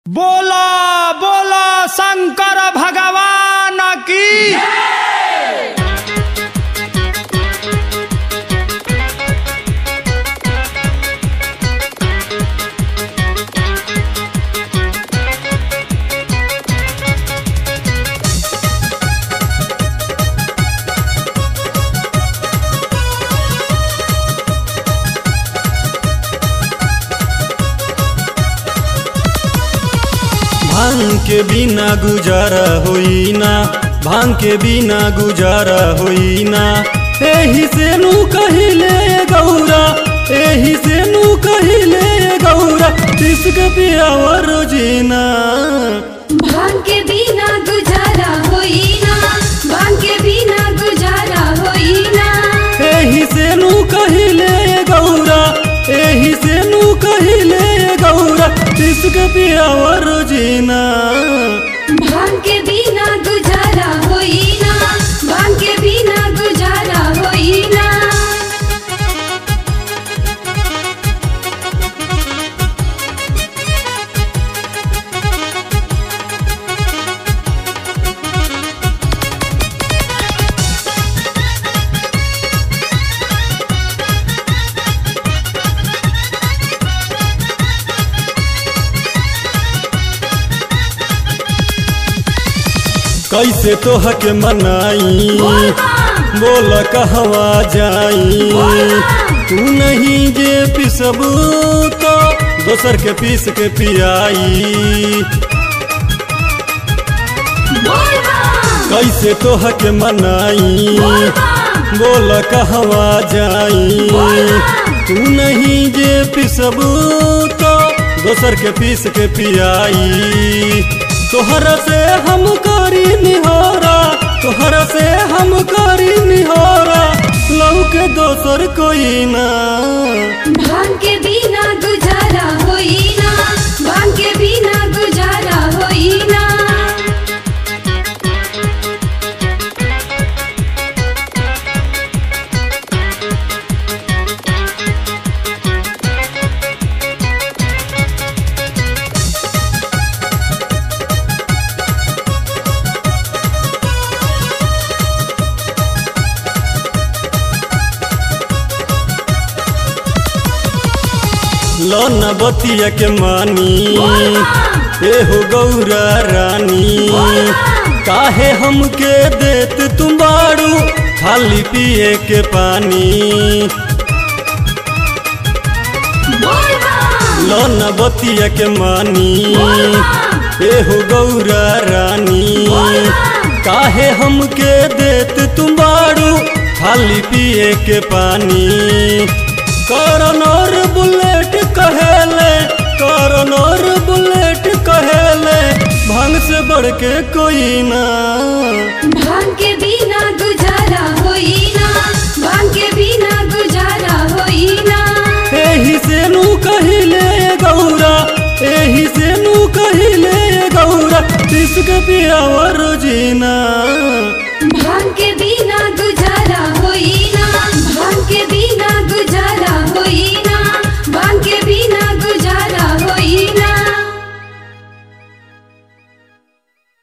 बोला बोला शंकर भगवान की भांग के बिना गुजारा होई ना, भांग के बिना गुजारा होई ना। एही से नू कहिले गौरा, एही से नू कहिले गौरा, इसके पियावर रोजीना। भांग के बिना गुजारा होई ना, भांग के बिना गुजारा होई ना। एही से नू कहिले गौरा, एही से नू कहिले गौरा, इसके पियावर रोजीना। भांग के बिना गुजारा होई ना, भांग के बिना गुजारा होई ना। कैसे तोह के मनाई, बोल कहवा जाई। तू नहीं जे पिसबू तो दोसर के पीस के पियाई। कैसे तोह के मनाई, बोल कहवा जाई। तू नहीं जे पिसबू तो दोसर के पीस के पियाई। तोहरा से हम करी निहोरा, तोहरा से हम करी निहोरा, लहू के दोसर कोई ना। भांग के बिना गुजारा होई ना, भांग के बिना गुजारा होई ना। लौन बतिया के मानी, एहो गौरा रानी। काहे हमके देत तुम बाड़ू खाली पिए के पानी। लौन बतिया के मानी, एहो गौरा रानी। काहे हमके देत तुम बाड़ू खाली पिए के पानी। करनर बुलेट कहेले, करनर बुलेट कहेले, भांग से बढ़ के कोई ना। भांग के बिना गुजारा होई ना, भांग के बिना गुजारा होई ना। एही से नू कहिले गौरा, एही से नू कहिले गौरा, इसके पियावर रोजीना।